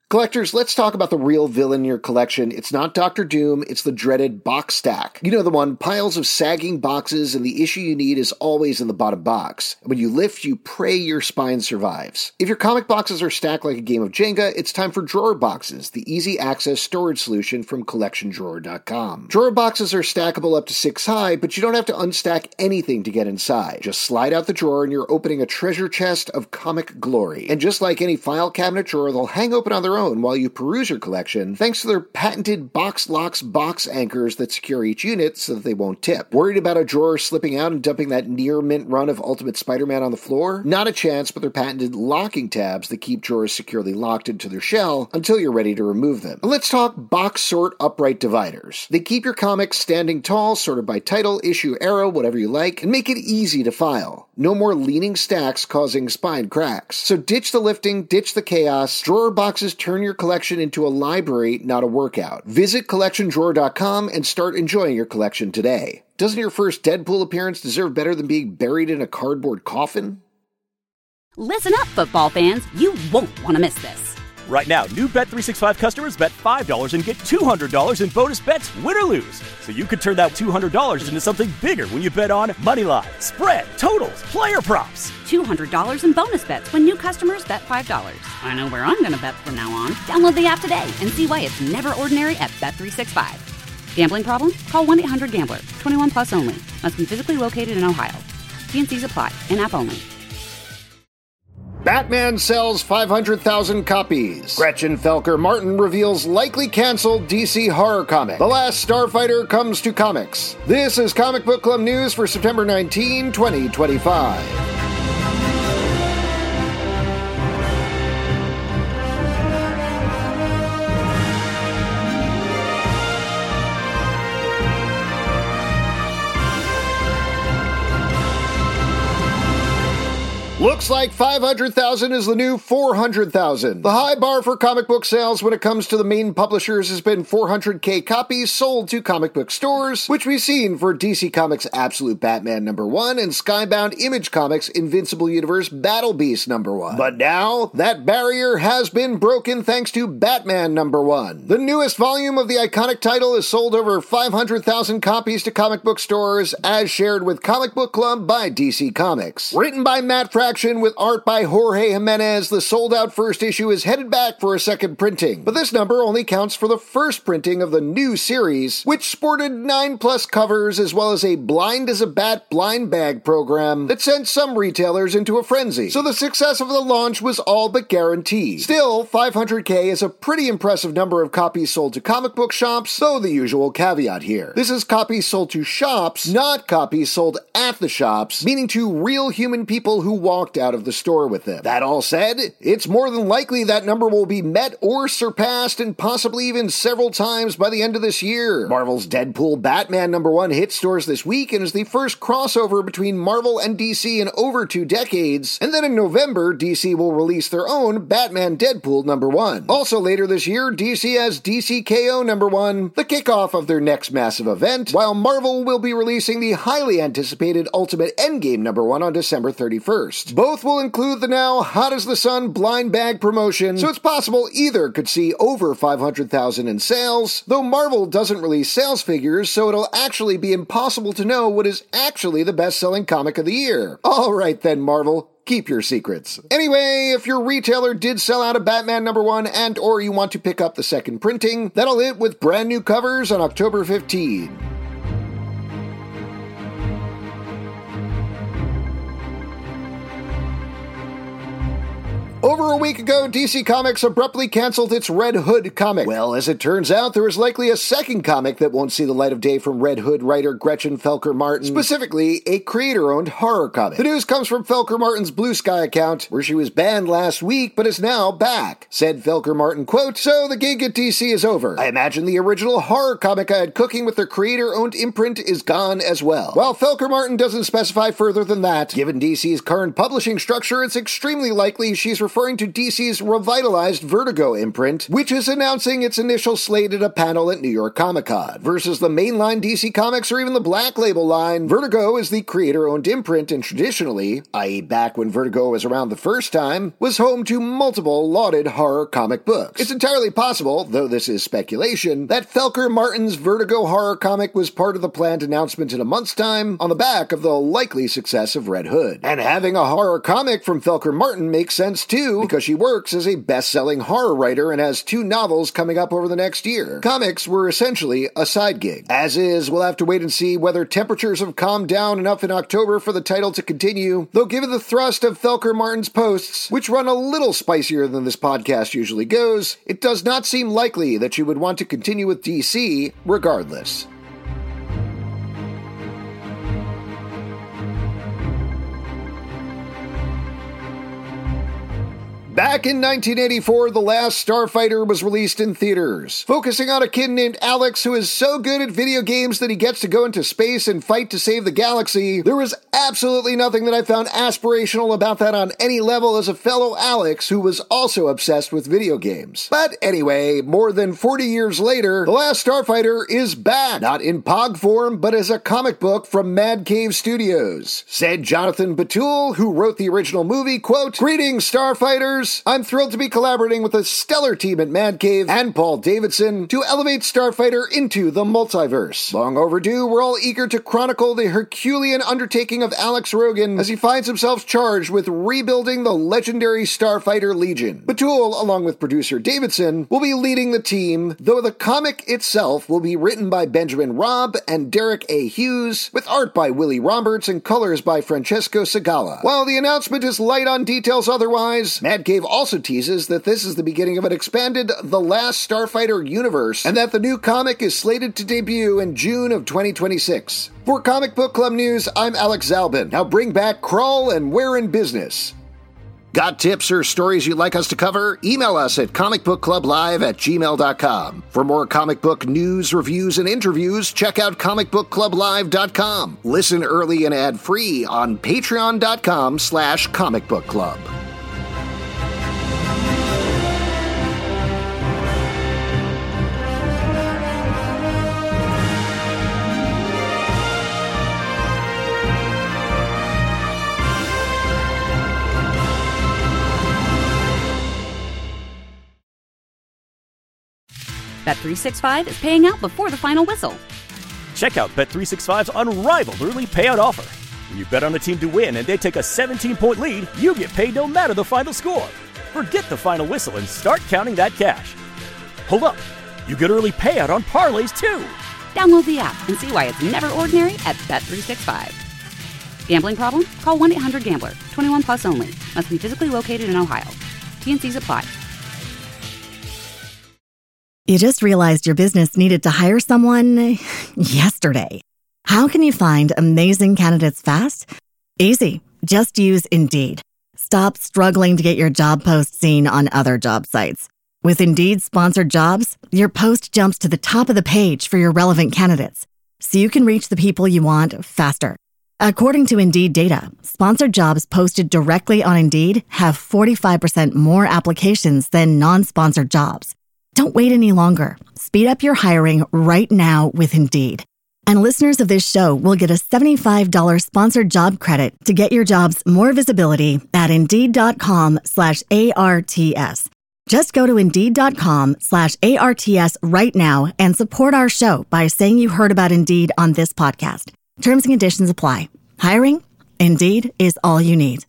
Collectors, let's talk about the real villain in your collection. It's not Dr. Doom, it's the dreaded box stack. You know the one, piles of sagging boxes, and the issue you need is always in the bottom box. And when you lift, you pray your spine survives. If your comic boxes are stacked like a game of Jenga, it's time for Drawer Boxes, the easy access storage solution from CollectionDrawer.com. Drawer boxes are stackable up to 6 high, but you don't have to unstack anything to get inside. Just slide out the drawer and you're opening a treasure chest of comic glory. And just like any file cabinet drawer, they'll hang open on their own while you peruse your collection, thanks to their patented box locks box anchors that secure each unit so that they won't tip. Worried about a drawer slipping out and dumping that near mint run of Ultimate Spider-Man on the floor? Not a chance, but their patented locking tabs that keep drawers securely locked into their shell until you're ready to remove them. Let's talk box sort upright dividers. They keep your comics standing tall, sorted by title, issue, era, whatever you like, and make it easy to file. No more leaning stacks causing spine cracks. So ditch the lifting, ditch the chaos. Drawer boxes turn your collection into a library, not a workout. Visit CollectionDrawer.com and start enjoying your collection today. Doesn't your first Deadpool appearance deserve better than being buried in a cardboard coffin? Listen up, football fans. You won't want to miss this. Right now, new Bet365 customers bet $5 and get $200 in bonus bets, win or lose. So you could turn that $200 into something bigger when you bet on moneyline, spread, totals, player props. $200 in bonus bets when new customers bet $5. I know where I'm going to bet from now on. Download the app today and see why it's never ordinary at Bet365. Gambling problem? Call 1-800-GAMBLER. 21 plus only. Must be physically located in Ohio. T&Cs apply. In-app only. Batman sells 500,000 copies. Gretchen Felker Martin reveals likely canceled DC horror comic. The Last Starfighter comes to comics. This is Comic Book Club News for September 19, 2025. Looks like 500,000 is the new 400,000. The high bar for comic book sales when it comes to the main publishers has been 400K copies sold to comic book stores, which we've seen for DC Comics' Absolute Batman #1 and Skybound Image Comics' Invincible Universe Battle Beast #1. But now, that barrier has been broken thanks to Batman #1. The newest volume of the iconic title has sold over 500,000 copies to comic book stores, as shared with Comic Book Club by DC Comics. Written by Matt Fraction with art by Jorge Jimenez, the sold-out first issue is headed back for a second printing. But this number only counts for the first printing of the new series, which sported 9+ covers as well as a blind as a bat blind bag program that sent some retailers into a frenzy. So the success of the launch was all but guaranteed. Still, 500K is a pretty impressive number of copies sold to comic book shops, though the usual caveat here. This is copies sold to shops, not copies sold at the shops, meaning to real human people who walked out of the store with them. That all said, it's more than likely that number will be met or surpassed, and possibly even several times by the end of this year. Marvel's Deadpool Batman #1 hit stores this week and is the first crossover between Marvel and DC in over 2 decades, and then in November, DC will release their own Batman Deadpool #1. Also later this year, DC has DCKO #1, the kickoff of their next massive event, while Marvel will be releasing the highly anticipated Ultimate Endgame #1 on December 31st. Both will include the now hot as the sun blind bag promotion, so it's possible either could see over 500,000 in sales, though Marvel doesn't release sales figures, so it'll actually be impossible to know what is actually the best-selling comic of the year. Alright then, Marvel. Keep your secrets. Anyway, if your retailer did sell out of Batman #1 and or you want to pick up the second printing, that'll hit with brand new covers on October 15. Over a week ago, DC Comics abruptly canceled its Red Hood comic. Well, as it turns out, there is likely a second comic that won't see the light of day from Red Hood writer Gretchen Felker Martin, specifically a creator-owned horror comic. The news comes from Felker Martin's Blue Sky account, where she was banned last week but is now back. Said Felker Martin, quote, "So the gig at DC is over. I imagine the original horror comic I had cooking with their creator-owned imprint is gone as well." While Felker Martin doesn't specify further than that, given DC's current publishing structure, it's extremely likely she's referring to DC's revitalized Vertigo imprint, which is announcing its initial slate at a panel at New York Comic-Con. Versus the mainline DC Comics or even the Black Label line, Vertigo is the creator-owned imprint and traditionally, i.e. back when Vertigo was around the first time, was home to multiple lauded horror comic books. It's entirely possible, though this is speculation, that Felker Martin's Vertigo horror comic was part of the planned announcement in a month's time on the back of the likely success of Red Hood. And having a horror comic from Felker Martin makes sense too, because she works as a best-selling horror writer and has 2 novels coming up over the next year. Comics were essentially a side gig. As is, we'll have to wait and see whether temperatures have calmed down enough in October for the title to continue, though given the thrust of Felker Martin's posts, which run a little spicier than this podcast usually goes, it does not seem likely that she would want to continue with DC regardless. Back in 1984, The Last Starfighter was released in theaters, focusing on a kid named Alex who is so good at video games that he gets to go into space and fight to save the galaxy. There was absolutely nothing that I found aspirational about that on any level as a fellow Alex who was also obsessed with video games. But anyway, more than 40 years later, The Last Starfighter is back, not in POG form, but as a comic book from Mad Cave Studios. Said Jonathan Batul, who wrote the original movie, quote, "Greetings, Starfighters. I'm thrilled to be collaborating with a stellar team at Mad Cave and Paul Davidson to elevate Starfighter into the multiverse. Long overdue, we're all eager to chronicle the Herculean undertaking of Alex Rogan as he finds himself charged with rebuilding the legendary Starfighter Legion. Batul, along with producer Davidson, will be leading the team, though the comic itself will be written by Benjamin Robb and Derek A. Hughes, with art by Willie Roberts and colors by Francesco Segala. While the announcement is light on details otherwise, Mad Cave also teases that this is the beginning of an expanded The Last Starfighter universe, and that the new comic is slated to debut in June of 2026. For Comic Book Club News, I'm Alex Zalbin. Now bring back Crawl and We're in Business. Got tips or stories you'd like us to cover? Email us at comicbookclublive@gmail.com. For more comic book news, reviews, and interviews, check out comicbookclublive.com. Listen early and ad-free on patreon.com/comicbookclub. Bet365 is paying out before the final whistle. Check out Bet365's unrivaled early payout offer. When you bet on a team to win and they take a 17-point lead, you get paid no matter the final score. Forget the final whistle and start counting that cash. Hold up, you get early payout on parlays too. Download the app and see why it's never ordinary at Bet365. Gambling problem? Call 1-800-GAMBLER. 21 plus only. Must be physically located in Ohio. T&Cs apply. You just realized your business needed to hire someone yesterday. How can you find amazing candidates fast? Easy. Just use Indeed. Stop struggling to get your job post seen on other job sites. With Indeed sponsored jobs, your post jumps to the top of the page for your relevant candidates, so you can reach the people you want faster. According to Indeed data, sponsored jobs posted directly on Indeed have 45% more applications than non-sponsored jobs. Don't wait any longer. Speed up your hiring right now with Indeed. And listeners of this show will get a $75 sponsored job credit to get your jobs more visibility at Indeed.com/ARTS. Just go to Indeed.com/ARTS right now and support our show by saying you heard about Indeed on this podcast. Terms and conditions apply. Hiring? Indeed is all you need.